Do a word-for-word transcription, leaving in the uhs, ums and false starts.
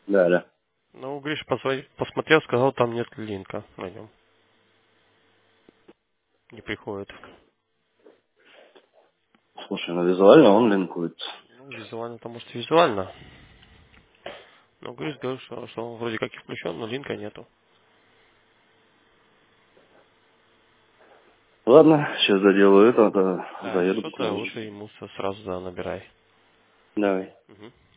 Да, да. Ну, Гриш посмотри- посмотрел, сказал, там нет линка на нем. Не приходит. Слушай, ну визуально он линкуется. Ну, визуально-то, может, визуально. Но Гриш говорит, что, что он вроде как и включен, но линка нету. Ладно, сейчас доделаю это, а то Да, если заеду что-то попозже. лучше ему со- сразу да, набирай. Давай. Мгм.